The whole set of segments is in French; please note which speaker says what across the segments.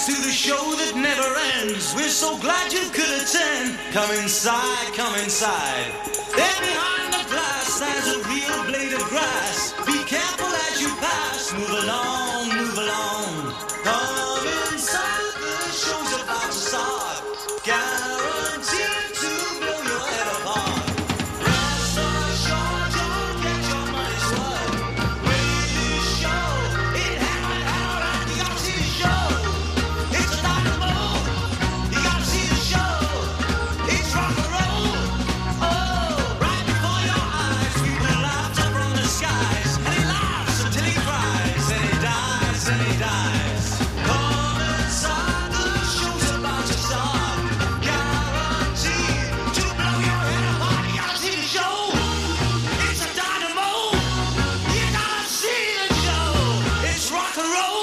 Speaker 1: to the show that never ends. We're so glad you could attend. Come inside, come inside. There behind the glass, there's a real blade of grass. Be careful as you pass. Move along, move along. Come inside, the show's about to start. Guaranteed to blow your head apart. Rest assured, you'll get your money's worth. With this show, it hammered out and you gotta see the show. It's a dynamo. You gotta see the show. It's rock and roll. Oh, right before your eyes, people laughter from the skies, and he laughs until he cries, and he dies, and he dies. Come inside, the show's about to start. Guaranteed to blow your head apart. You gotta see the show. It's a dynamo. You gotta see the show. It's rock and roll.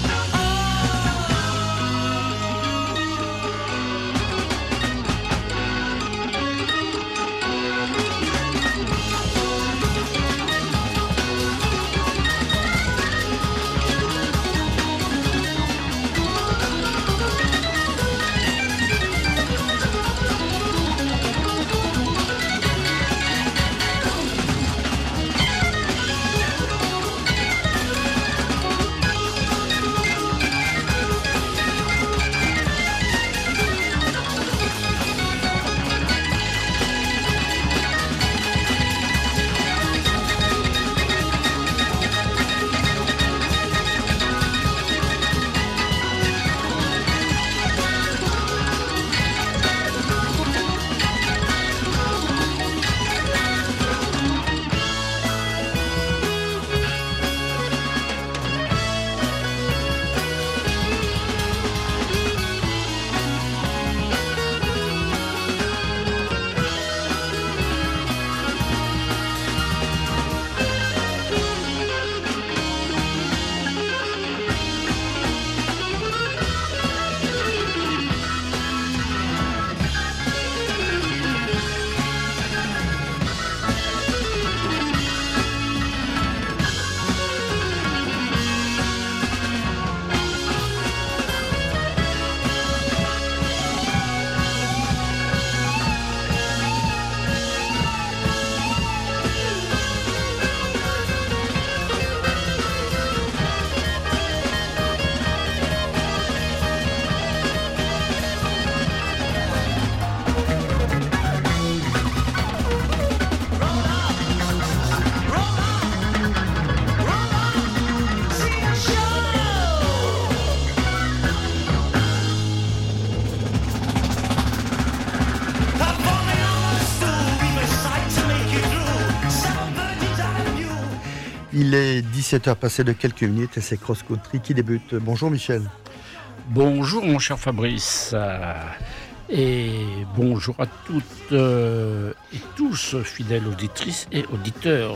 Speaker 2: Il est 17h passé de quelques minutes et c'est Cross Country qui débute. Bonjour Michel.
Speaker 3: Bonjour mon cher Fabrice. Et bonjour à toutes et tous, fidèles auditrices et auditeurs.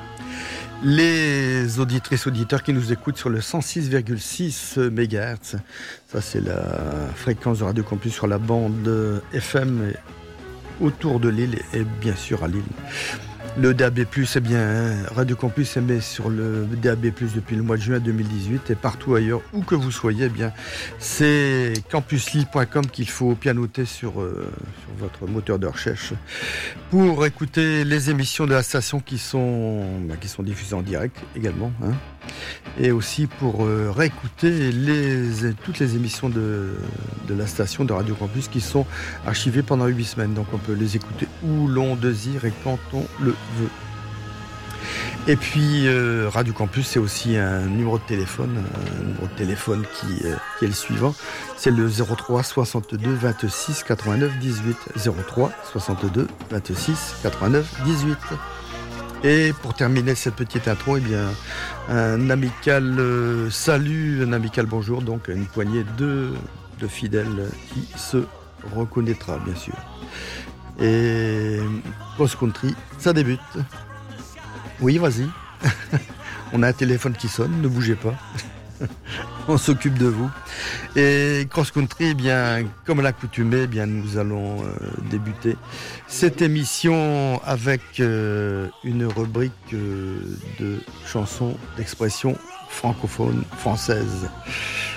Speaker 2: Les auditrices auditeurs qui nous écoutent sur le 106,6 MHz, ça c'est la fréquence de Radio Campus sur la bande FM autour de Lille et bien sûr à Lille. Le DAB+, eh bien, Radio Campus émet sur le DAB+, depuis le mois de juin 2018 et partout ailleurs, où que vous soyez, eh bien, c'est campuslille.com qu'il faut pianoter sur votre moteur de recherche pour écouter les émissions de la station qui sont diffusées en direct également, hein, et aussi pour réécouter toutes les émissions de la station de Radio Campus qui sont archivées pendant 8 semaines. Donc on peut les écouter où l'on désire et quand on le veut. Et puis Radio Campus, c'est aussi un numéro de téléphone qui est le suivant, c'est le 03 62 26 89 18, 03 62 26 89 18. Et pour terminer cette petite intro, eh bien, un amical salut, un amical bonjour, donc une poignée de fidèles qui se reconnaîtra bien sûr. Et Cross Country, ça débute. Oui, vas-y. On a un téléphone qui sonne, ne bougez pas. On s'occupe de vous. Et Cross Country, eh bien, comme à l'accoutumée, eh bien, nous allons débuter cette émission avec une rubrique de chansons d'expression francophone française.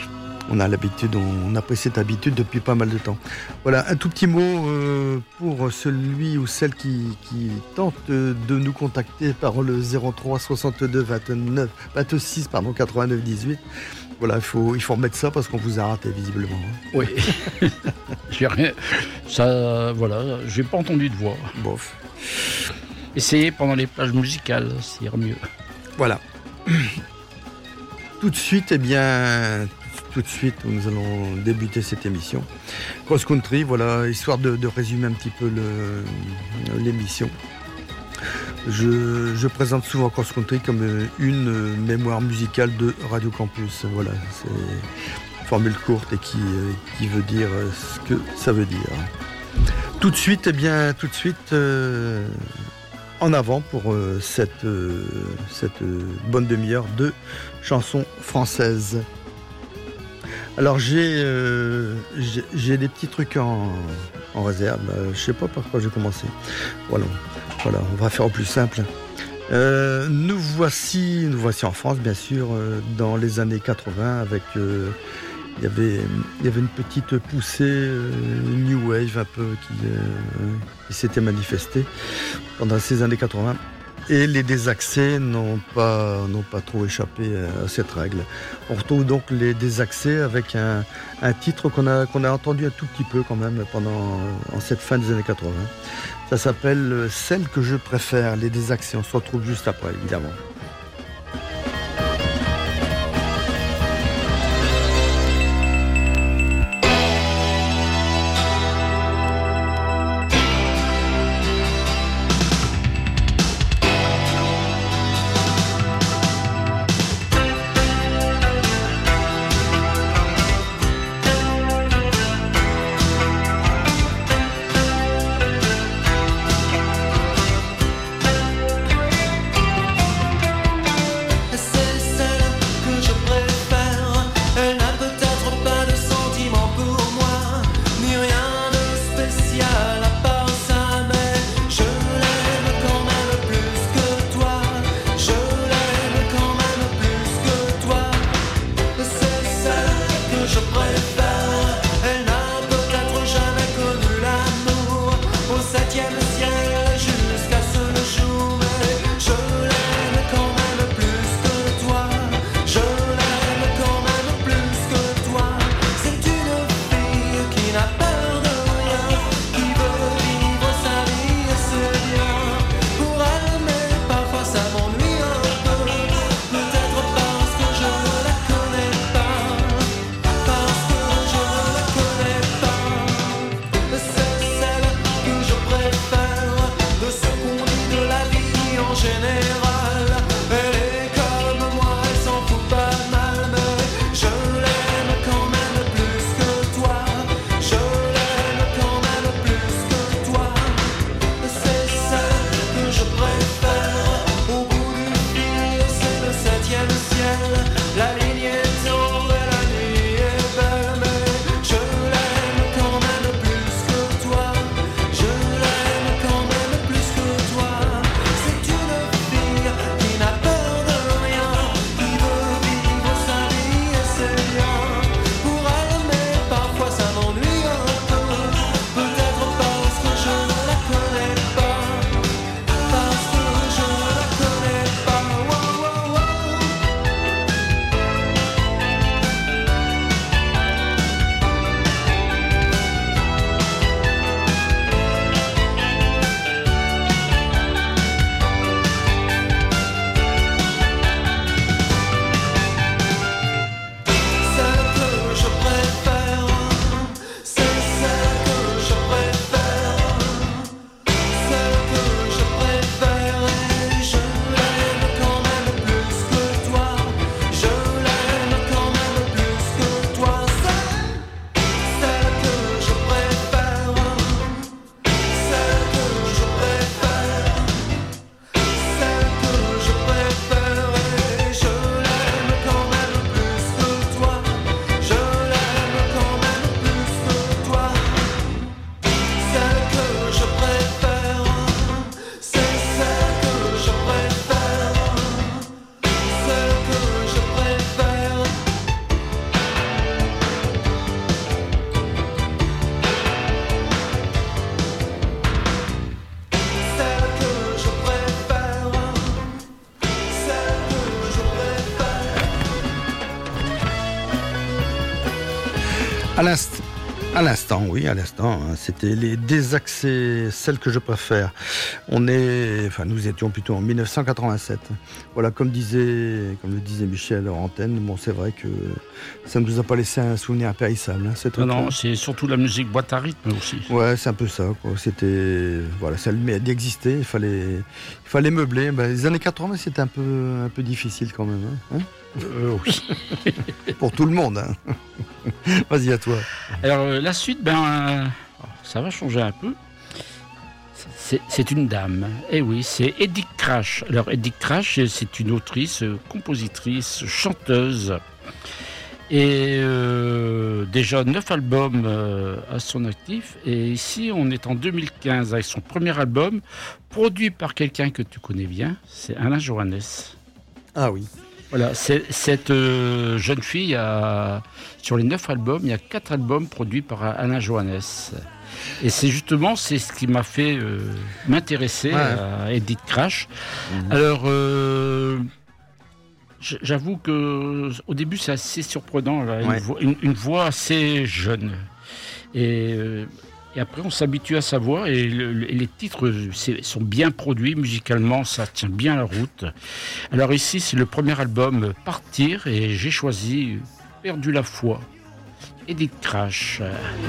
Speaker 2: on a l'habitude, on a pris cette habitude depuis pas mal de temps. Voilà, un tout petit mot pour celui ou celle qui tente de nous contacter par le 03 62 29 26 89 18. Voilà, il faut remettre ça parce qu'on vous a raté visiblement.
Speaker 3: Oui. J'ai rien. Ça, voilà, j'ai pas entendu de voix.
Speaker 2: Bof.
Speaker 3: Essayez pendant les plages musicales, ça ira mieux.
Speaker 2: Voilà. Tout de suite, nous allons débuter cette émission. Cross Country, voilà, histoire de résumer un petit peu l'émission. Je présente souvent Cross Country comme une mémoire musicale de Radio Campus. Voilà, c'est une formule courte et qui veut dire ce que ça veut dire. Tout de suite, en avant pour cette bonne demi-heure de chansons françaises. Alors j'ai des petits trucs en réserve. Je sais pas par quoi j'ai commencé. Voilà, on va faire au plus simple. Nous voici en France, bien sûr, dans les années 80 avec il y avait une petite poussée New Wave un peu qui s'était manifestée pendant ces années 80. Et les désaccès n'ont pas trop échappé à cette règle. On retrouve donc les désaccès avec un titre qu'on a entendu un tout petit peu quand même en cette fin des années 80. Ça s'appelle Celle que je préfère, les désaccès. On se retrouve juste après, évidemment.
Speaker 1: C'est celle que je préfère.
Speaker 2: À l'instant, oui, à l'instant. C'était les désaxés, celles que je préfère. Nous étions plutôt en 1987. Voilà, comme le disait Michel en antenne, bon, c'est vrai que ça ne nous a pas laissé un souvenir impérissable.
Speaker 3: Non, c'est surtout la musique boîte à rythme aussi.
Speaker 2: Ouais, c'est un peu ça, quoi. C'était, voilà, ça existait, il fallait meubler. Les années 80, c'était un peu difficile quand même. Hein.
Speaker 3: Oui.
Speaker 2: Pour tout le monde. Hein. Vas-y, à toi.
Speaker 3: Alors, la suite, ça va changer un peu. C'est une dame. Eh oui, c'est Edith Crash. Alors, Edith Crash, c'est une autrice, compositrice, chanteuse. Et déjà 9 albums à son actif. Et ici, on est en 2015 avec son premier album, produit par quelqu'un que tu connais bien. C'est Alain Johannes.
Speaker 2: Ah oui.
Speaker 3: Voilà, cette jeune fille, sur les 9 albums, il y a 4 albums produits par Alain Johannes. Et c'est ce qui m'a fait m'intéresser à Edith Crash. Mmh. Alors, j'avoue qu'au début, c'est assez surprenant, là, une voix assez jeune. Et après, on s'habitue à sa voix et les titres sont bien produits musicalement, ça tient bien la route. Alors ici, c'est le premier album Partir et j'ai choisi Perdu la foi, Edith Crash.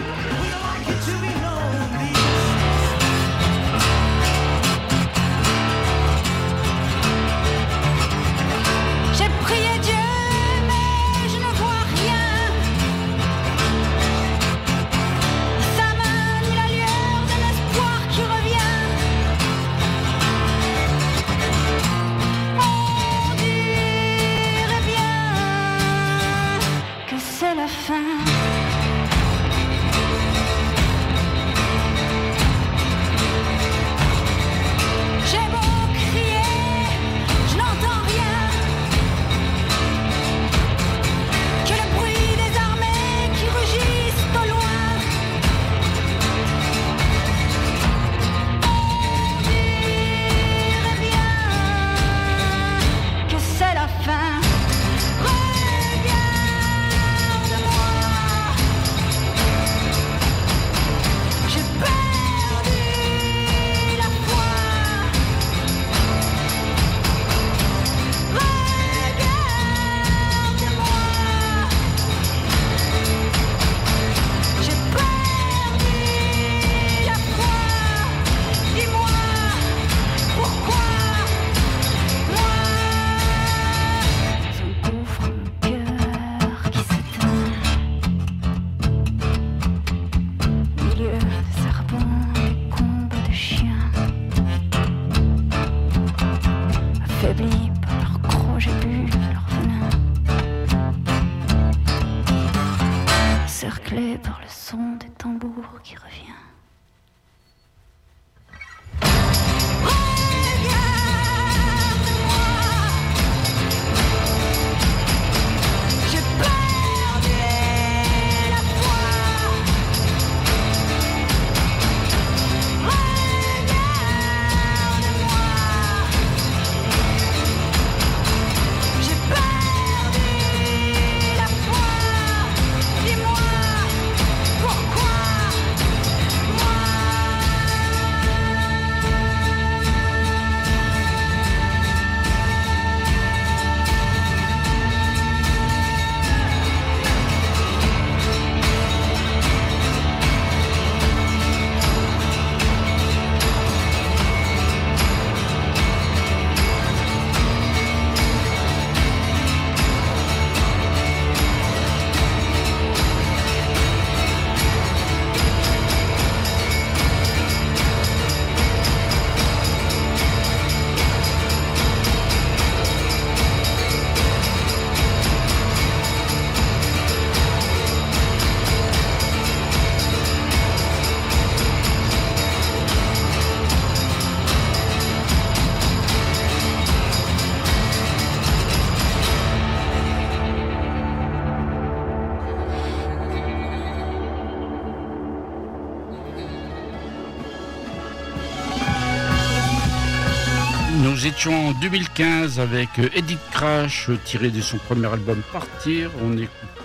Speaker 3: Nous étions en 2015 avec Edith Crash, tiré de son premier album Partir. On écoute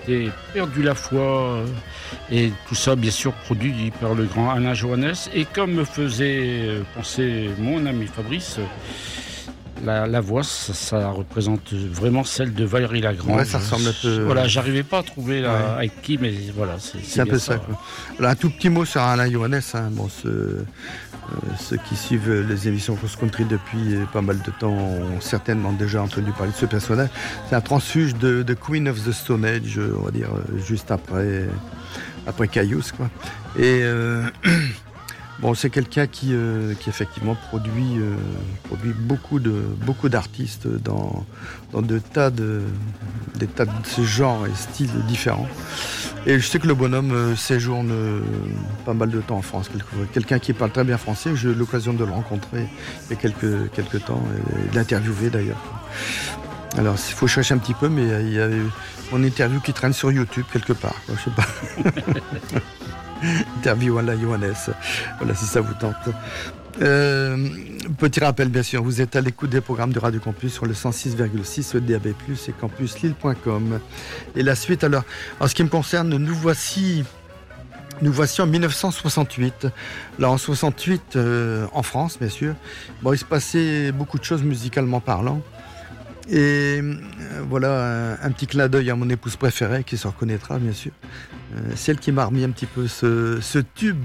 Speaker 3: c'était Perdu la foi, et tout ça bien sûr produit par le grand Alain Johannes. Et comme me faisait penser mon ami Fabrice, la voix, ça représente vraiment celle de Valérie Lagrange.
Speaker 2: Ouais, ça ressemble un peu.
Speaker 3: Voilà, j'arrivais pas à trouver avec qui, mais voilà, c'est
Speaker 2: un peu ça. Quoi. Alors, un tout petit mot sur Alain Johannes. Hein. Bon, ceux qui suivent les émissions Cross Country depuis pas mal de temps ont certainement déjà entendu parler de ce personnage. C'est un transfuge de Queen of the Stone Age, on va dire, juste après Caius, quoi. Et bon, c'est quelqu'un qui effectivement produit beaucoup d'artistes dans des tas de ce genre et styles différents. Et je sais que le bonhomme séjourne pas mal de temps en France. Quelqu'un qui parle très bien français, j'ai eu l'occasion de le rencontrer il y a quelques temps et de l'interviewer d'ailleurs. Alors, il faut chercher un petit peu, mais il y a mon interview qui traîne sur YouTube quelque part, quoi, je sais pas. Interview Alain Johannes, voilà, si ça vous tente. Petit rappel, bien sûr, vous êtes à l'écoute des programmes de Radio Campus sur le 106,6 DAB+, et campuslille.com. Et la suite, alors, en ce qui me concerne, nous voici en 1968. Là, en 68, en France, bien sûr, bon, il se passait beaucoup de choses musicalement parlant. Et voilà un petit clin d'œil à mon épouse préférée qui se reconnaîtra bien sûr. Celle qui m'a remis un petit peu ce tube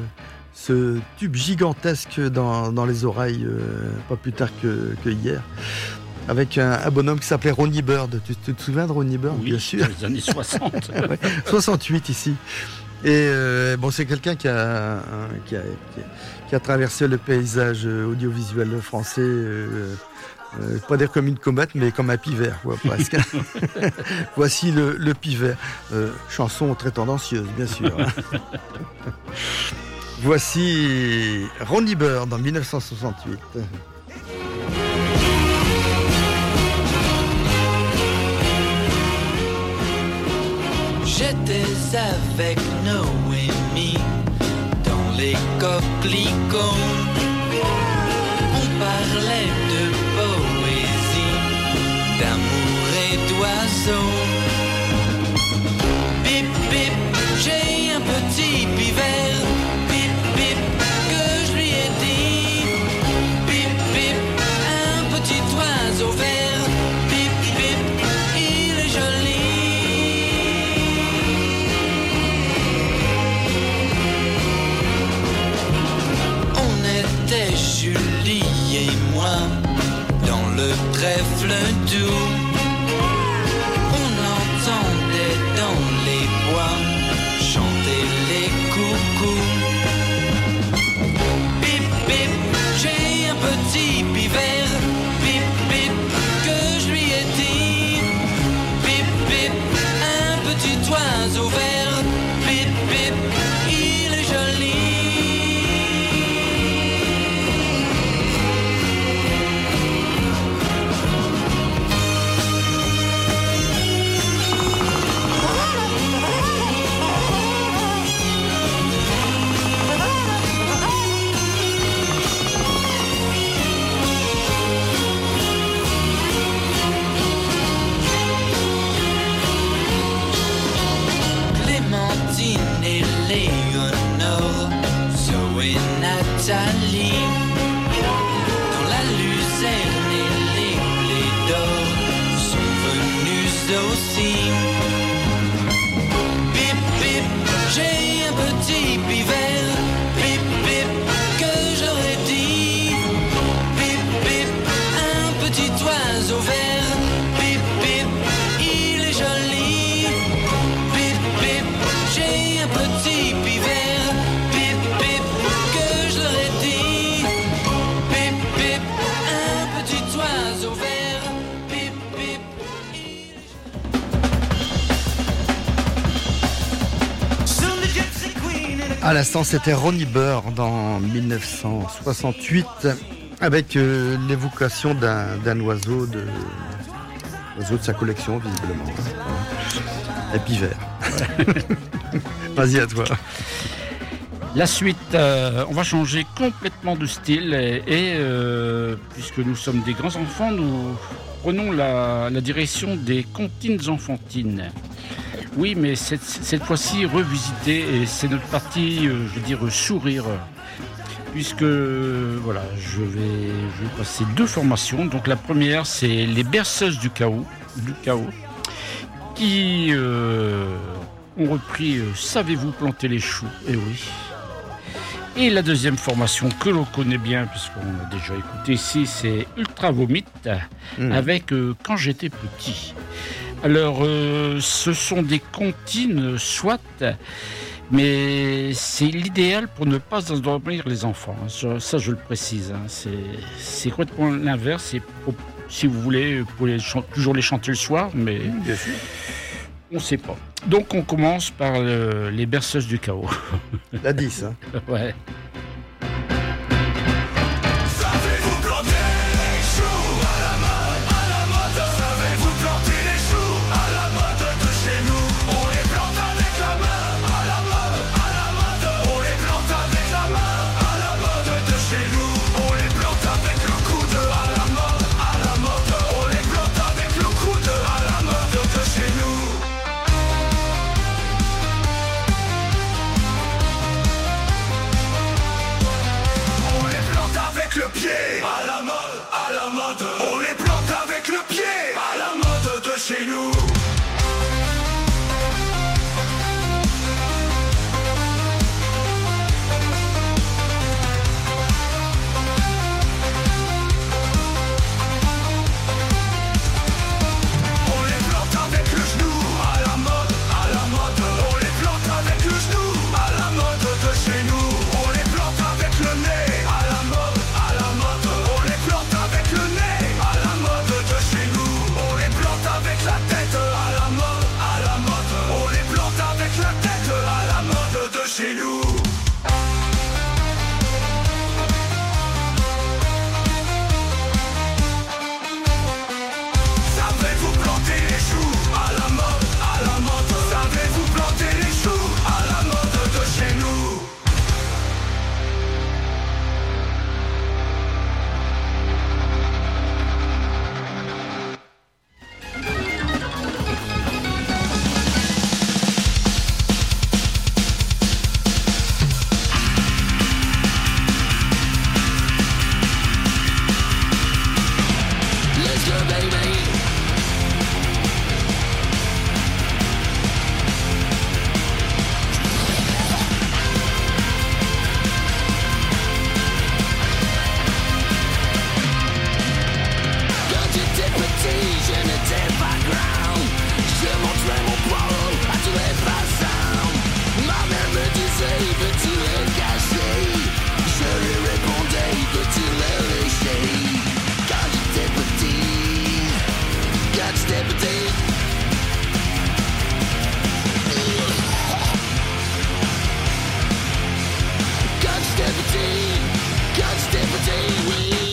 Speaker 2: gigantesque dans les oreilles, pas plus tard que hier, avec un bonhomme qui s'appelait Ronnie Bird. Tu te souviens de Ronnie Bird?
Speaker 3: Oui,
Speaker 2: bien sûr.
Speaker 3: Dans les années 60.
Speaker 2: Ouais, 68 ici. Et bon, c'est quelqu'un qui a traversé le paysage audiovisuel français. Pas dire comme une comète, mais comme un pivert, quoi, presque. Voici le pivert. Chanson très tendancieuse, bien sûr. Hein. Voici Ronnie Bird en 1968.
Speaker 1: J'étais avec Noémie dans les coquelicots. On parlait de poésie, d'amour et d'oiseaux. Bip bip, j'ai un petit pivert. Bip bip, que je lui ai dit. Bip bip, un petit oiseau vert. Bip bip, il est joli. On était Julie et moi dans le trèfle doux. On entendait dans les bois chanter les coucous. Bip bip, j'ai un petit pivert. Bip bip, que je lui ai dit. Bip bip, un petit oiseau vert. Bip bip, il est joli. Clémentine et Léonore, Zoé, Nathalie, dans la luzerne et les blés d'or sont venus aussi. Bip bip, j'ai un petit pivert. Bip bip, que j'aurais dit. Bip bip, un petit oiseau vert. Bip bip, il est joli. Bip bip, j'ai un petit pivert. Bip bip, que je leur ai dit. Bip bip, un petit oiseau vert. Bip bip, il est
Speaker 2: À l'instant, c'était Ronnie Bird en 1968 avec l'évocation d'un oiseau de sa collection, visiblement. Un pivert. Vas-y, à toi.
Speaker 3: La suite, on va changer complètement de style et puisque nous sommes des grands enfants, nous prenons la direction des comptines enfantines. Oui, mais cette fois-ci revisité, et c'est notre partie, je veux dire, sourire. Puisque, voilà, je vais passer 2 formations. Donc la première, c'est les berceuses du chaos, qui ont repris Savez-vous planter les choux ? Eh oui. Et la deuxième formation que l'on connaît bien, puisqu'on a déjà écouté ici, c'est Ultra Vomit, avec Quand j'étais petit. Alors, ce sont des comptines, soit, mais c'est l'idéal pour ne pas endormir les enfants. Ça, je le précise. C'est complètement l'inverse. Si vous voulez, vous pouvez toujours les chanter le soir, mais
Speaker 2: bien sûr.
Speaker 3: On ne sait pas. Donc, on commence par les berceuses du chaos.
Speaker 2: La 10, hein.
Speaker 3: Ouais.
Speaker 4: Savez-vous planter les choux à la mode, savez-vous planter les choux à la mode de chez nous? On les plante avec la main à la mode, on les plante avec la main à la mode de chez nous. On les plante avec le coude à la mode, on les plante avec le coude à la mode de chez nous. On les plante avec le pied à la mode, on les plante avec le pied à la mode de chez nous. On les plante avec le genou à la mode, on les plante avec le genou à la mode de chez nous. On les plante avec le nez à la mode, on les plante avec le nez à la mode de chez nous. On les plante avec la tête à la mode, on les plante avec la tête à la mode de chez nous. Savez-vous planter les choux à la mode, savez-vous planter les choux à la mode de chez nous? Let's go, baby. Quand j'étais petit, je n'étais pas grand. Je montrais mon poids à tous les passants. Ma mère me disait, veux-tu le cacher? Je lui répondais, veux-tu le lécher? Quand j'étais petit, quand j'étais petit. Quand j'étais petit, oui.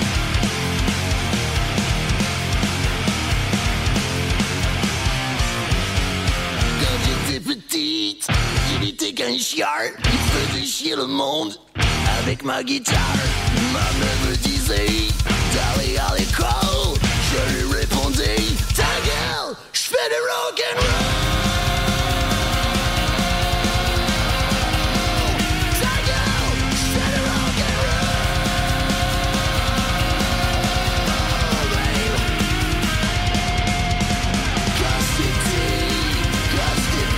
Speaker 4: Quand j'étais petite, il était qu'un chiard. Il faisait chier le monde avec ma guitare. Ma mère me disait d'aller à l'école. Je lui répondais, ta gueule, je fais du rock'n'roll. Ta gueule, je fais du rock'n'roll. Babe. Quand j'étais petit, quand j'étais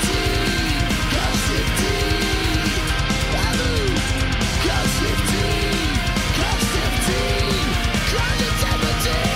Speaker 4: petit, quand j'étais petit.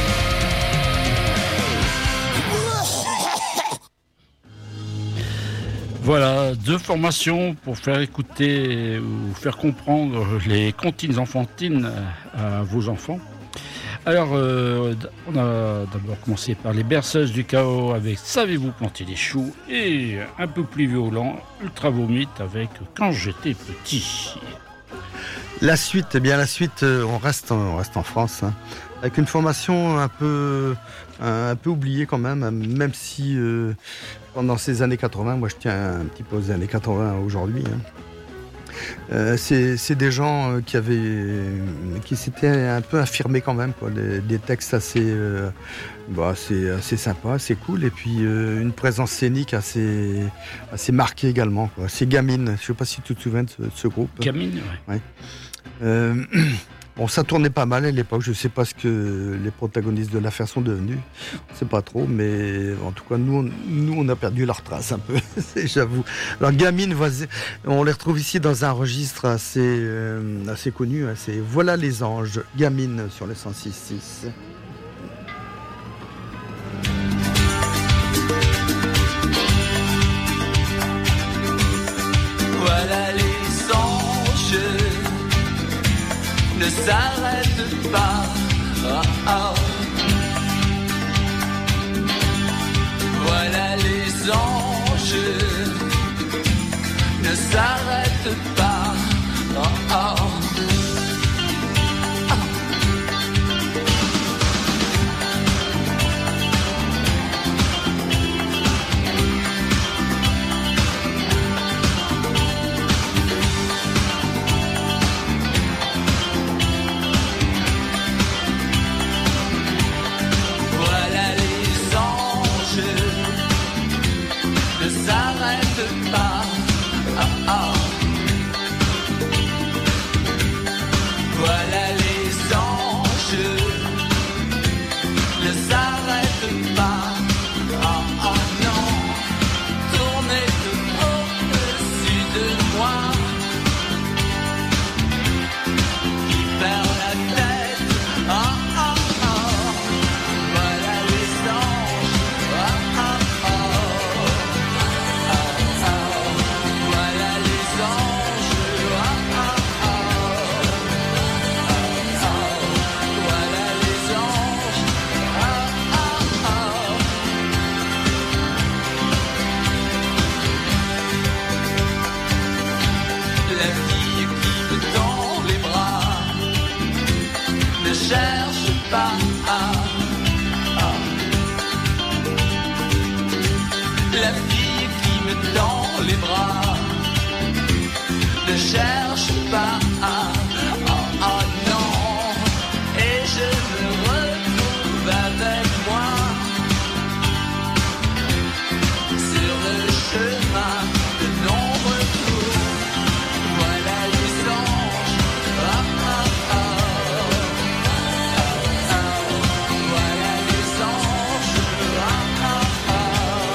Speaker 3: Voilà, 2 formations pour faire écouter ou faire comprendre les comptines enfantines à vos enfants. Alors, on a d'abord commencé par les berceuses du chaos avec Savez-vous planter des choux, et un peu plus violent, Ultra Vomit avec Quand j'étais petit.
Speaker 2: La suite, on reste en France, hein, avec une formation un peu oubliée quand même si pendant ces années 80, moi je tiens un petit peu aux années 80 aujourd'hui, hein. C'est des gens qui s'étaient un peu affirmés quand même, quoi. Des textes assez sympas, assez cool, et puis une présence scénique assez marquée également, quoi. C'est Gamine, je sais pas si tu te souviens de ce groupe.
Speaker 3: Gamine, ouais.
Speaker 2: Bon, ça tournait pas mal à l'époque, je sais pas ce que les protagonistes de l'affaire sont devenus, je sais pas trop, mais en tout cas, nous on a perdu leur trace un peu, j'avoue. Alors Gamine, on les retrouve ici dans un registre assez connu, hein, c'est Voilà les anges, Gamine sur le 106.6.
Speaker 1: Voilà les anges ne s'arrête pas. Oh, oh. Voilà les anges ne s'arrêtent pas. Oh, oh. La fille qui me tend les bras ne cherche pas. Oh, oh non. Et je me retrouve avec moi sur le chemin de non-retour. Voilà les anges. Oh, oh, oh. Oh, oh. Voilà les anges. Oh, oh, oh.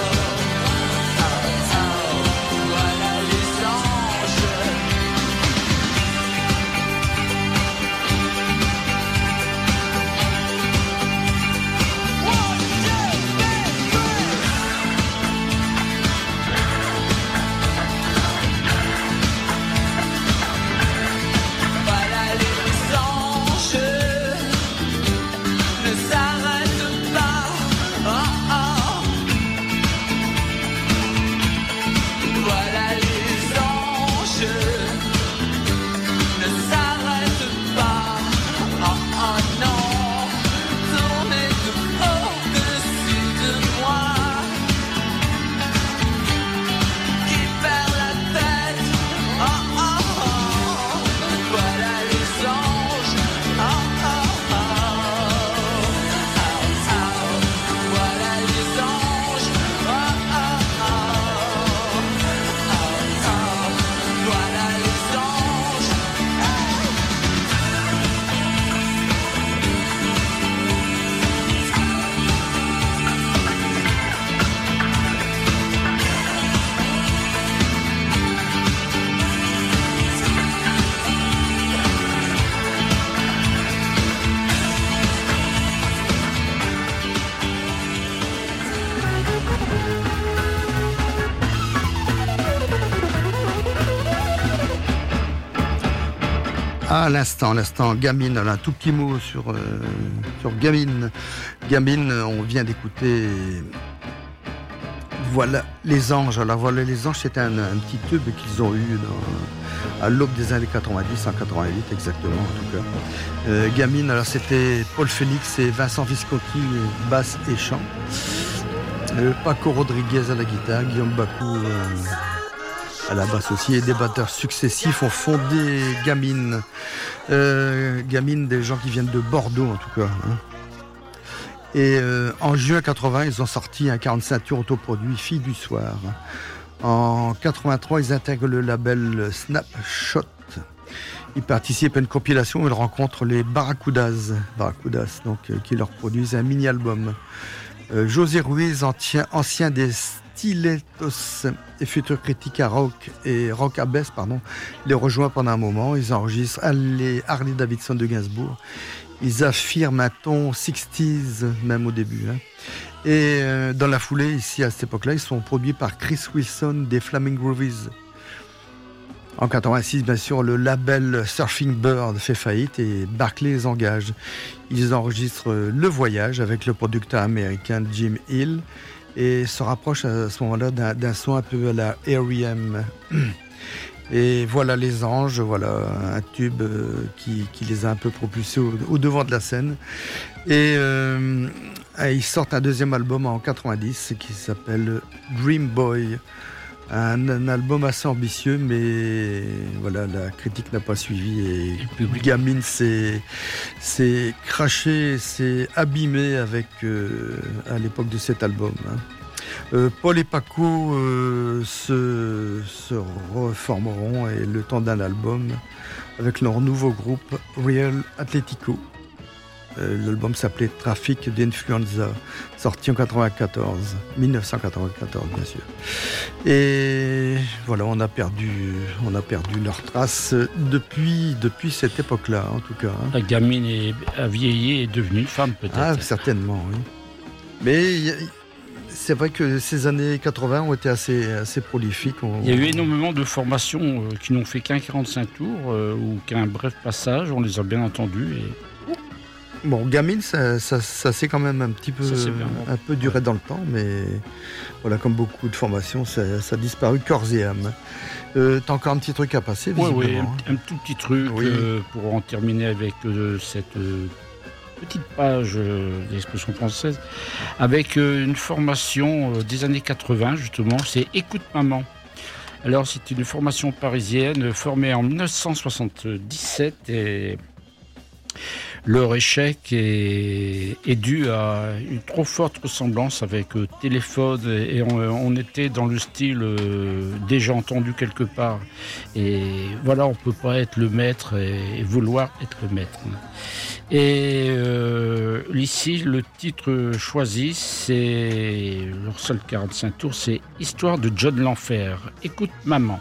Speaker 2: À l'instant, Gamine, un tout petit mot sur Gamine. Gamine, on vient d'écouter Voilà les anges. Alors Voilà les anges, c'était un petit tube qu'ils ont eu à l'aube des années 90, en 88 exactement en tout cas. Gamine, alors c'était Paul Félix et Vincent Visconti, basse et chant. Paco Rodriguez à la guitare, Guillaume Bacou à la basse aussi, et des batteurs successifs ont fondé Gamine. Gamine, des gens qui viennent de Bordeaux en tout cas. Hein. Et en juin 80, ils ont sorti un 45 tours autoproduit, Fille du Soir. En 83, ils intègrent le label Snapshot. Ils participent à une compilation où ils rencontrent les Barracudas donc, qui leur produisent un mini-album. José Ruiz, ancien des Stilettos et futur critique à rock et rock à baisse, les rejoint pendant un moment. Ils enregistrent les Harley Davidson de Gainsbourg. Ils affirment un ton 60s, même au début. Hein. Et dans la foulée, ici, à cette époque-là, ils sont produits par Chris Wilson des Flaming Groovies. En 86, bien sûr, le label Surfing Bird fait faillite et Barclay les engage. Ils enregistrent Le Voyage avec le producteur américain Jim Hill et se rapprochent à ce moment-là d'un son un peu à la R.E.M. Et voilà Les Anges, voilà un tube qui les a un peu propulsés au devant de la scène. Et ils sortent un deuxième album en 90 qui s'appelle Dream Boy. Un album assez ambitieux, mais voilà, la critique n'a pas suivi et Gamine s'est craché, s'est abîmé avec à l'époque de cet album. Hein. Paul et Paco se reformeront et le temps d'un album avec leur nouveau groupe Real Atletico. L'album s'appelait Trafic d'Influenza, sorti en 1994 bien sûr. Et voilà, on a perdu leurs traces depuis cette époque-là, en tout cas. Hein.
Speaker 3: La gamine a vieilli et est devenue une femme, peut-être.
Speaker 2: Ah, certainement, oui. Mais c'est vrai que ces années 80 ont été assez prolifiques.
Speaker 3: Il y a eu énormément de formations qui n'ont fait qu'un 45 tours ou qu'un bref passage, on les a bien entendus.
Speaker 2: Bon, Gamine, ça s'est quand même un peu duré dans le temps, mais voilà, comme beaucoup de formations, ça a disparu corps et âme. T'as encore un petit truc à passer, visiblement.
Speaker 3: Oui, un tout petit truc pour en terminer avec cette petite page d'expression française, avec une formation des années 80, justement, c'est Écoute Maman. Alors, c'est une formation parisienne formée en 1977 et leur échec est dû à une trop forte ressemblance avec Téléphone et on était dans le style déjà entendu quelque part. Et voilà, on ne peut pas être le maître et vouloir être le maître. Et ici, le titre choisi, c'est leur seul 45 tours, c'est Histoire de John l'Enfer. Écoute Maman.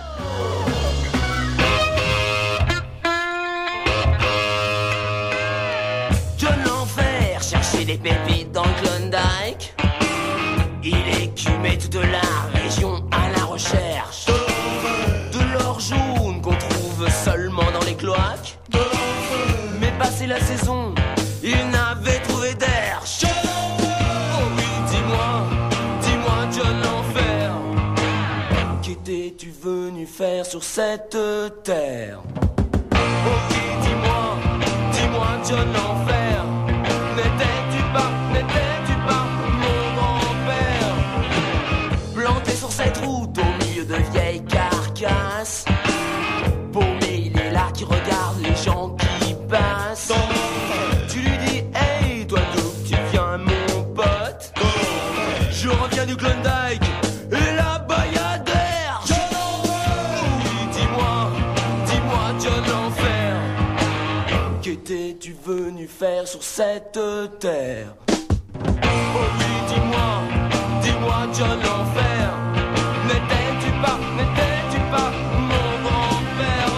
Speaker 5: Des pépites dans le Klondike. Il écumait toute la région à la recherche de l'or jaune qu'on trouve seulement dans les cloaques. Mais passé la saison, il n'avait trouvé d'air. Oh oui, dis-moi, John l'Enfer, qu'étais-tu venu faire sur cette terre? Oh oui, dis-moi, John l'Enfer, n'étais-tu pas mon grand-père? Planté sur cette route au milieu de vieilles carcasses, paumé, il est là qui regarde les gens qui passent. Tu lui dis, hey, toi d'où tu viens mon pote? Je reviens du Klondike et là-bas y'a d'air. Oui, dis-moi, John l'Enfer, qu'étais-tu venu faire sur cette terre? Oh oui, dis-moi, John l'Enfer, n'étais-tu pas mon grand-père?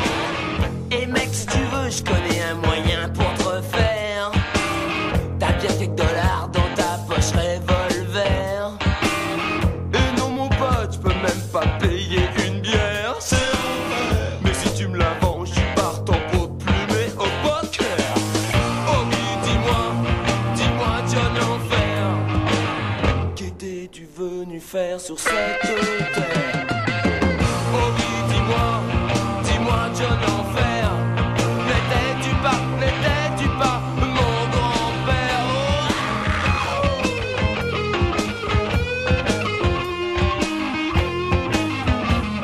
Speaker 5: Et mec, si tu veux, je connais un moyen pour te refaire. T'as bien quelques dollars dans ta poche revolver. Et non mon pote, je peux même pas payer une bière. C'est vrai, mais si tu me la vends, je suis partant pour te plumer au poker. Oh oui, dis-moi, John l'Enfer, qu'étais-tu venu faire sur cette terre? Oh oui, dis-moi, John l'Enfer, n'étais-tu pas mon grand-père? Oh.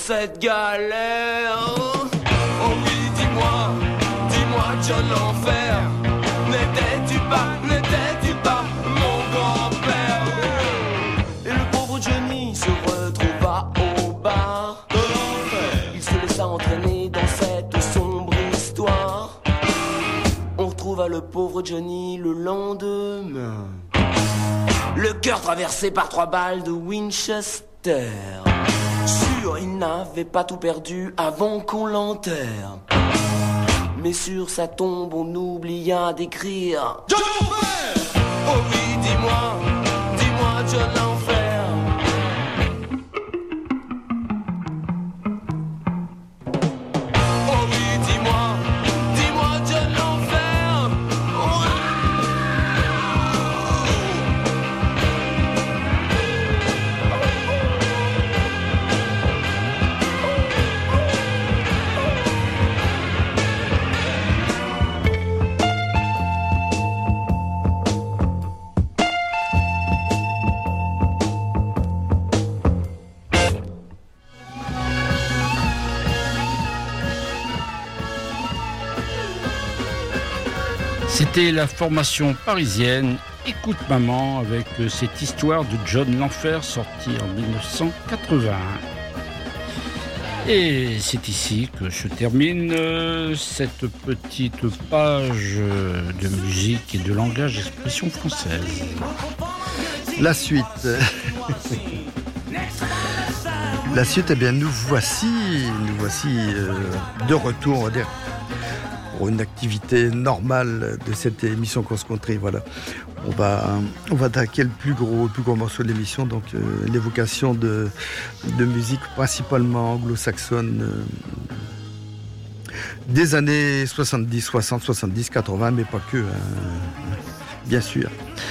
Speaker 5: cette galère. Oh oui, dis-moi, John l'enfer, n'étais-tu pas mon grand-père? Et le pauvre Johnny se retrouva au bar. Il se laissa entraîner dans cette sombre histoire. On retrouva le pauvre Johnny le lendemain, le cœur traversé par 3 balles de Winchester. Sûr, il n'avait pas tout perdu avant qu'on l'enterre. Mais sur sa tombe, on oublia d'écrire John l'enfer. Oh oui, dis-moi, John l'enfer. Oh oui, dis-moi, John l'enfer. Oh,
Speaker 3: C'était la formation parisienne Écoute Maman avec cette histoire de John l'enfer sortie en 1981. Et c'est ici que se termine cette petite page de musique et de langage d'expression française.
Speaker 2: La suite. La suite, eh bien, nous voici de retour, on va dire, pour une activité normale de cette émission Cross Country. Voilà. On va attaquer le plus gros morceau de l'émission, donc l'évocation de musique principalement anglo-saxonne des années 70, 60, 70, 80, mais pas que, bien sûr.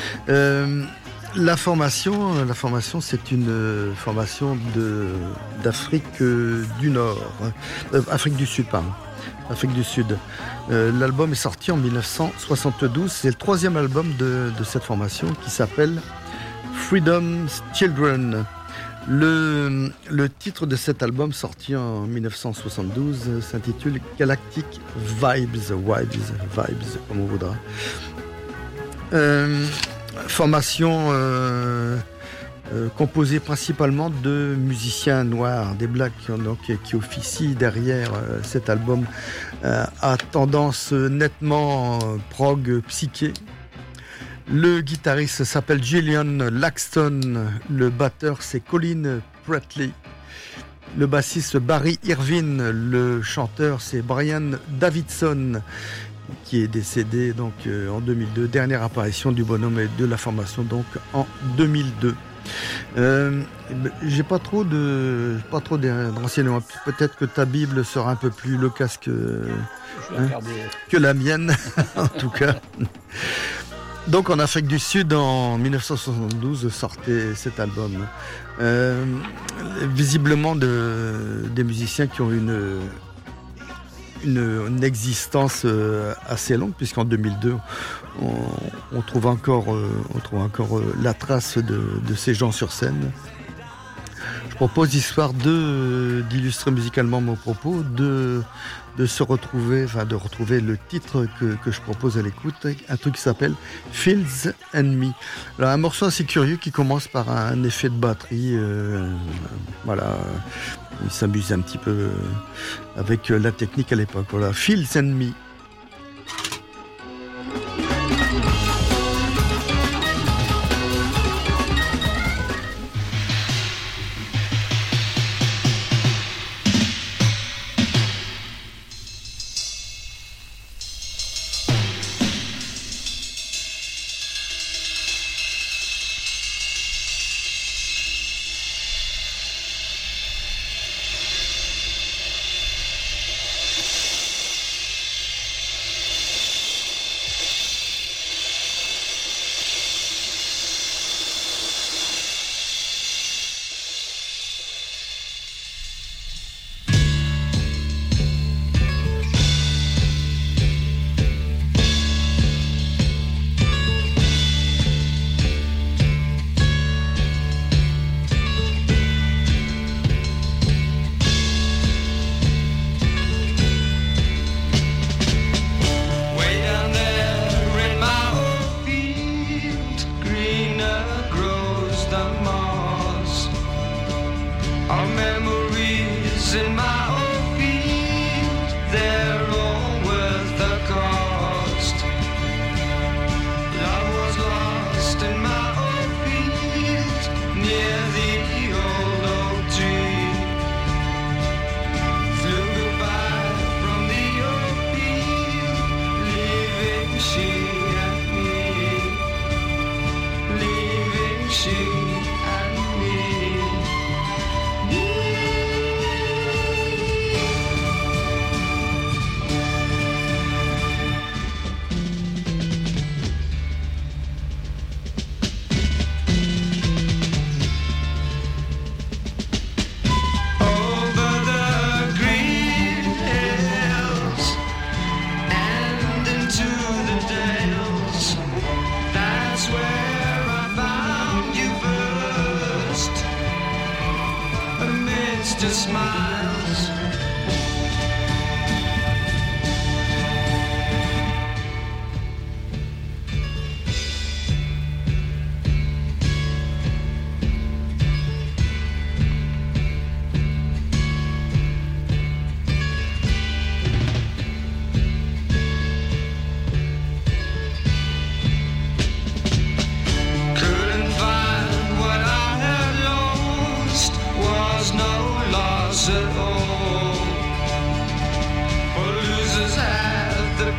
Speaker 2: La formation, c'est une formation d'Afrique du Nord, Afrique du Sud, pardon. Afrique du Sud. L'album est sorti en 1972. C'est le 3e album de cette formation qui s'appelle Freedom's Children. Le titre de cet album sorti en 1972 s'intitule Galactic Vibes, comme on voudra. Formation composée principalement de musiciens noirs, des blacks, donc, qui officient derrière cet album à tendance nettement prog psyché. Le guitariste s'appelle Julian Laxton, le batteur c'est Colin Pratley, le bassiste Barry Irvine, le chanteur c'est Brian Davidson, qui est décédé donc en 2002, dernière apparition du bonhomme et de la formation donc en 2002. J'ai pas trop de renseignements. Peut-être que ta Bible sera un peu plus loquace que la mienne, en tout cas. Donc en Afrique du Sud, en 1972, sortait cet album. Visiblement des musiciens qui ont une existence assez longue, puisqu'en 2002 on trouve encore la trace de ces gens sur scène. Je propose, histoire d'illustrer musicalement mon propos, de retrouver le titre que je propose à l'écoute, un truc qui s'appelle Fields and Me. Alors, un morceau assez curieux qui commence par un effet de batterie, voilà. Il s'amuse un petit peu avec la technique à l'époque. Voilà, Fields and Me.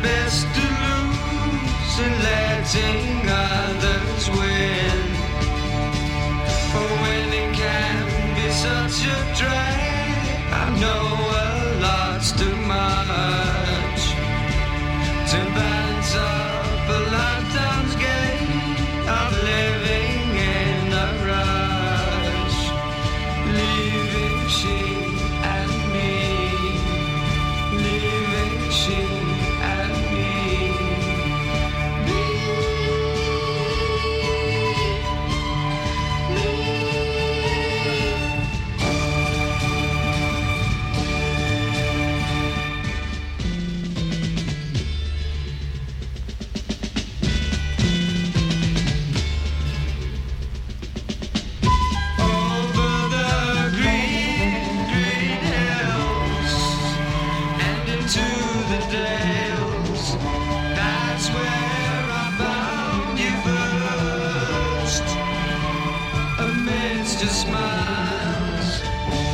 Speaker 1: best to lose and letting others win. Oh, when it can be such a drag, I know a lot's too much to balance up a lifetime's game of living in a rush, leaving she and me, leaving she and me. Over the green, green hills and into the dales, that's where I found you first, amidst your smiles.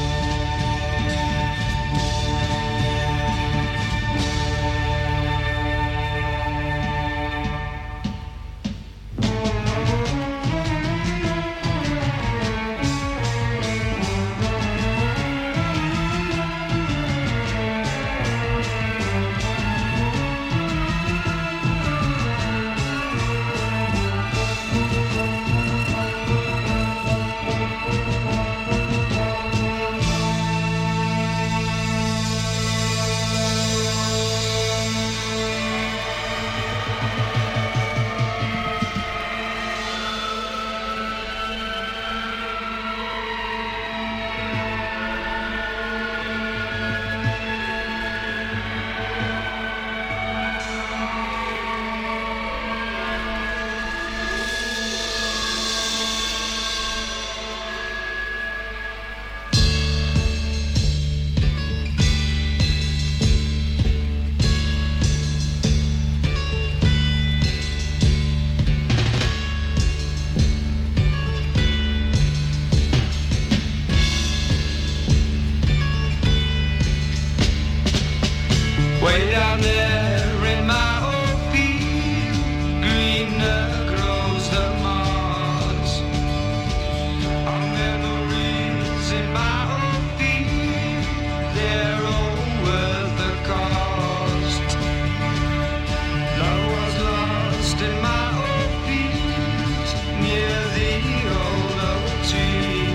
Speaker 1: Way down there in my old field, greener grows the moss. Our memories in my old field, they're all worth the cost. Love was lost in my old field, near the old oak tree.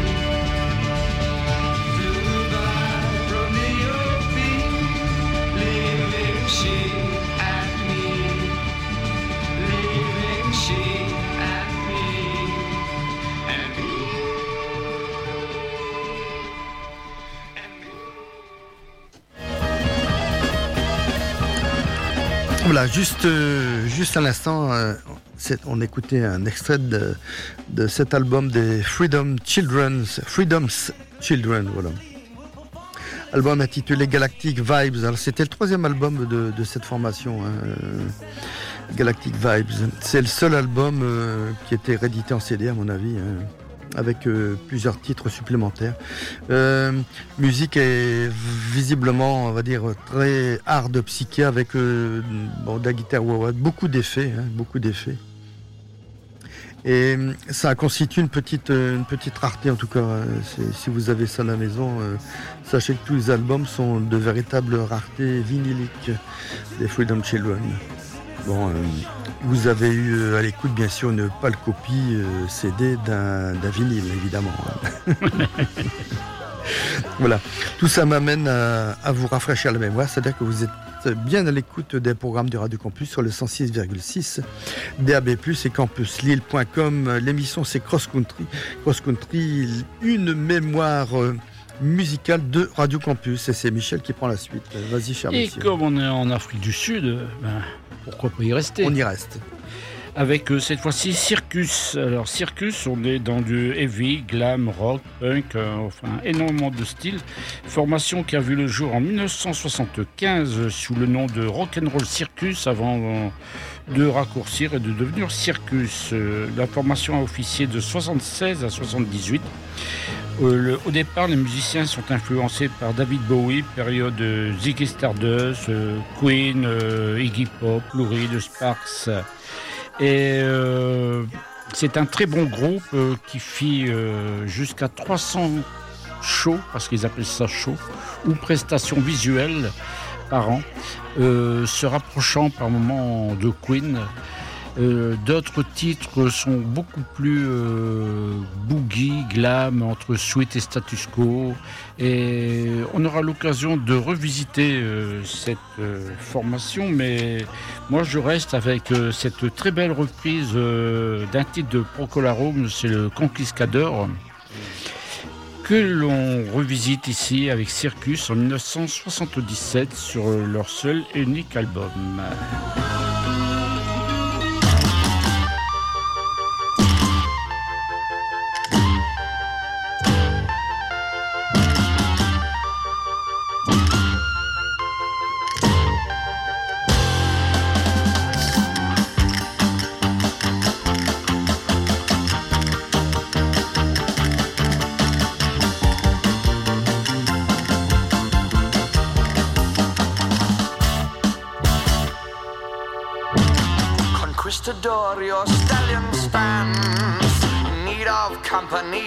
Speaker 1: Flew by from the old field, leaving she and me, leaving she and me, and me, and me.
Speaker 2: Voilà, juste à l'instant, on écoutait un extrait de cet album des Freedom's Children, voilà. Album intitulé Galactic Vibes. Alors, c'était le 3e album de cette formation, Galactic Vibes. C'est le seul album qui était réédité en CD, à mon avis, avec plusieurs titres supplémentaires. Musique est visiblement, on va dire, très hard psyché, avec de la guitare wah-wah, beaucoup d'effets. Et ça constitue une petite rareté, en tout cas. Si vous avez ça à la maison, sachez que tous les albums sont de véritables raretés vinyliques des Freedom Children. Bon, vous avez eu à l'écoute, bien sûr, une pâle copie CD d'un vinyle, évidemment. Voilà, tout ça m'amène à vous rafraîchir la mémoire, c'est-à-dire que vous êtes bien à l'écoute des programmes de Radio Campus sur le 106,6, DAB+, et campuslille.com. L'émission, c'est Cross Country. Cross Country, une mémoire musicale de Radio Campus. Et c'est Michel qui prend la suite. Vas-y, cher
Speaker 3: Et
Speaker 2: monsieur.
Speaker 3: comme on est en Afrique du Sud, pourquoi pas y rester?
Speaker 2: On y reste.
Speaker 3: Avec cette fois-ci Circus. Alors Circus, on est dans du heavy, glam, rock, punk, enfin énormément de styles. Formation qui a vu le jour en 1975 sous le nom de Rock'n'Roll Circus avant de raccourcir et de devenir Circus. La formation a officié de 76 à 78. Au départ, les musiciens sont influencés par David Bowie, période Ziggy Stardust, Queen, Iggy Pop, Lou Reed, Sparks. Et c'est un très bon groupe qui fit jusqu'à 300 shows, parce qu'ils appellent ça show, ou prestations visuelles par an, se rapprochant par moments de Queen. D'autres titres sont beaucoup plus boogie, glam, entre sweet et status quo. Et on aura l'occasion de revisiter cette formation, mais moi je reste avec cette très belle reprise d'un titre de Procol Harum, c'est le Conquistador, que l'on revisite ici avec Circus en 1977 sur leur seul et unique album.
Speaker 6: Conquistador, your stallion stands in need of company,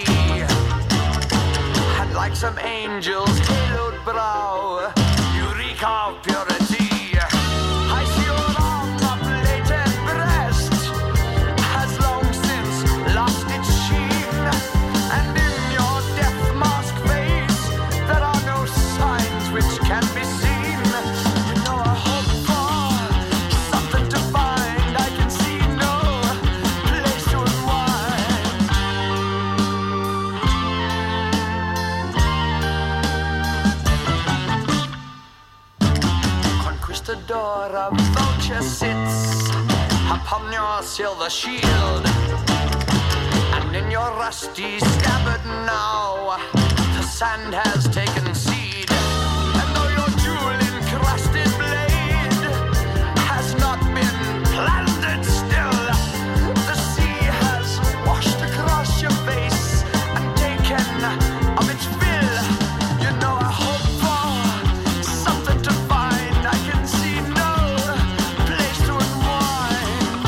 Speaker 6: and like some angel's haloed brow, you reek of purity. I see your long-upplated breast has long since lost its sheen, and in your death mask face there are no signs which can be seen. You know I hope for something to find. I can see no place to unwind. Conquistador, a vulture sits upon your silver shield, and in your rusty scabbard now the sand has taken seed. And though your jewel-encrusted blade has not been planted still, the sea has washed across your face and taken of its fill. You know I hope for something to find. I can see no place to unwind.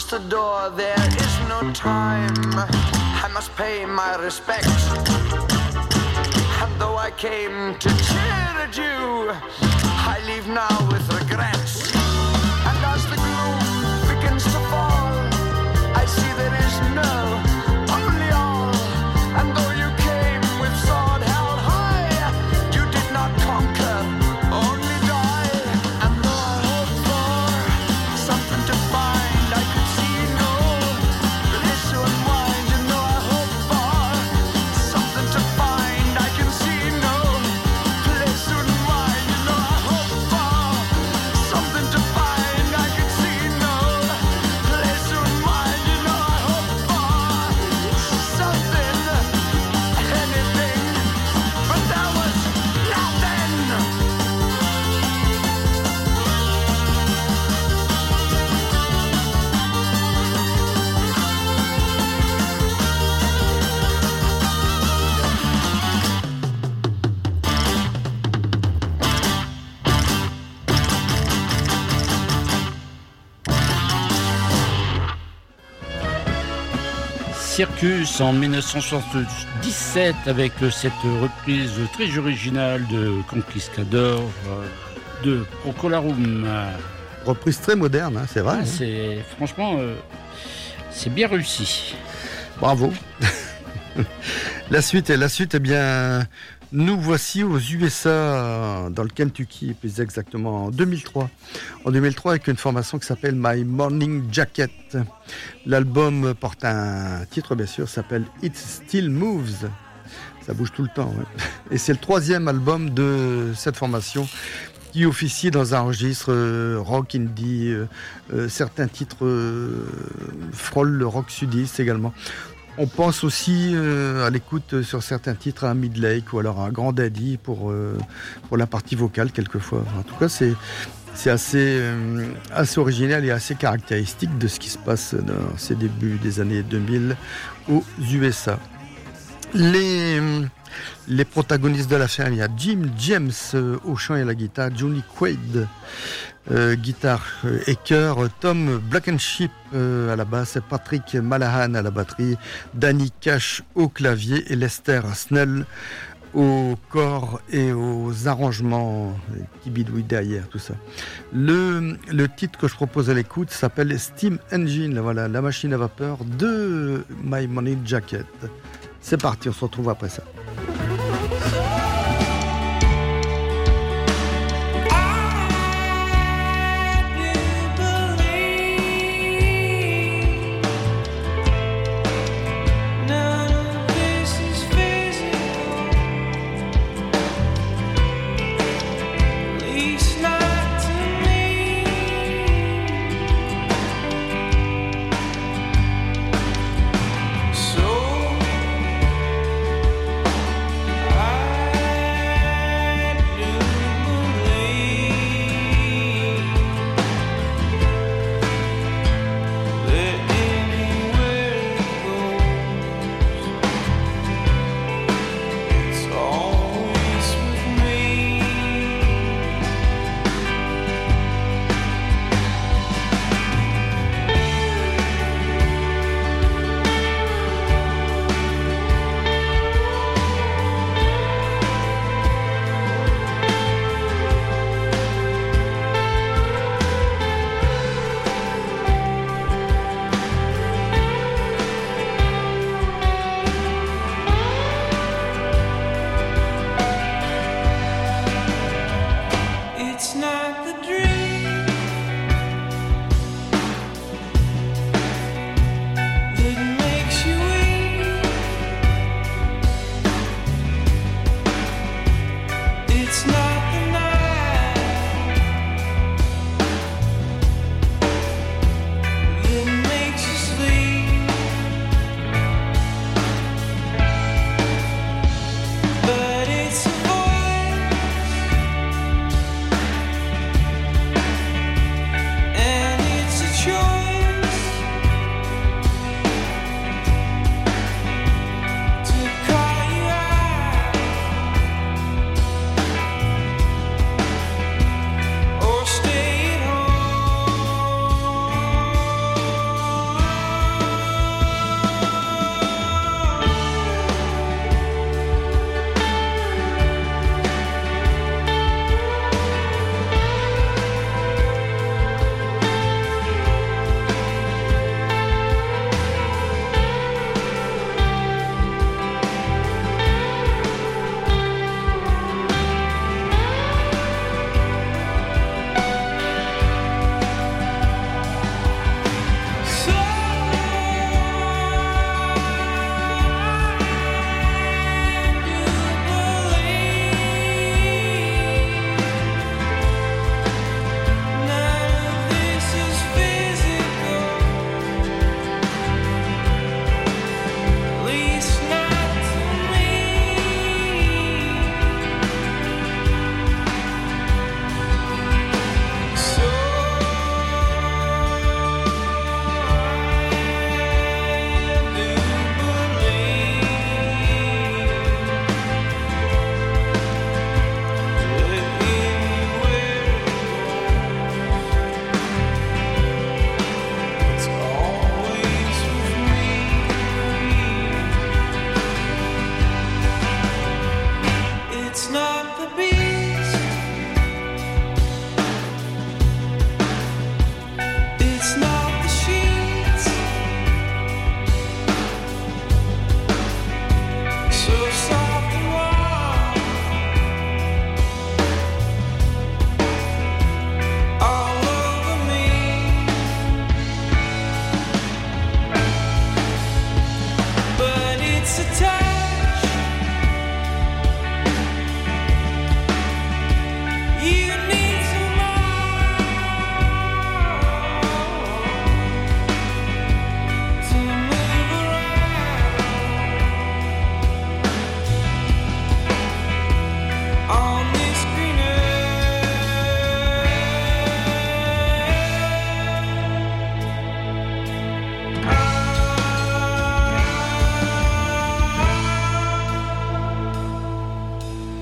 Speaker 6: close the door, there is no time. I must pay my respects. And though I came to cheer at you, I leave now with regrets. And as the gloom begins to fall, I see there is no only all. And though you came with sword held high, you did not conquer, only die. And though I hoped for something to find, I could see no bliss or unwind. And though I hoped for something to find, I can see no bliss or unwind. And though I hoped for something to find, I can see no bliss or unwind. You know I hoped for something, anything, but there was nothing.
Speaker 3: Circus en 1977 avec cette reprise très originale de Conquistador de Procolarum.
Speaker 2: Reprise très moderne, hein, c'est vrai.
Speaker 3: Ah,
Speaker 2: hein.
Speaker 3: c'est franchement c'est bien réussi.
Speaker 2: Bravo. La suite, eh bien, nous voici aux USA, dans le Kentucky, plus exactement en 2003. En 2003, avec une formation qui s'appelle My Morning Jacket. L'album porte un titre, bien sûr, s'appelle It Still Moves. Ça bouge tout le temps, ouais. Et c'est le 3e album de cette formation qui officie dans un registre rock indie, certains titres frôlent le rock sudiste également. On pense aussi à l'écoute sur certains titres à Midlake ou alors à Grand Daddy pour la partie vocale quelquefois. En tout cas, c'est assez original et assez caractéristique de ce qui se passe dans ces débuts des années 2000 aux USA. Les protagonistes de l'affaire, il y a Jim James au chant et à la guitare, Johnny Quaid guitare et chœur, Tom Blankenship à la basse, Patrick Malahan à la batterie, Danny Cash au clavier et Lester Snell au corps et aux arrangements, petit bidouille derrière, tout ça. Le titre que je propose à l'écoute s'appelle Steam Engine, voilà, la machine à vapeur de My Morning Jacket. C'est parti, on se retrouve après ça.